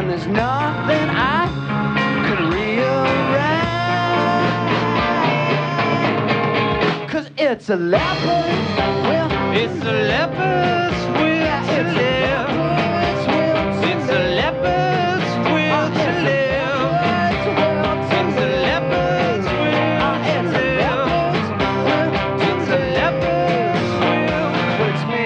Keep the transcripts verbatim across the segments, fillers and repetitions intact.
and there's nothing I could rearrange. Cause it's a leopard's will, it's a leopard's will to live. It's a leopard's will to live. It's a leopard's will to live. It's a leopard's will, but it's me.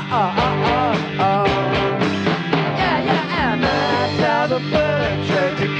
The bird tried to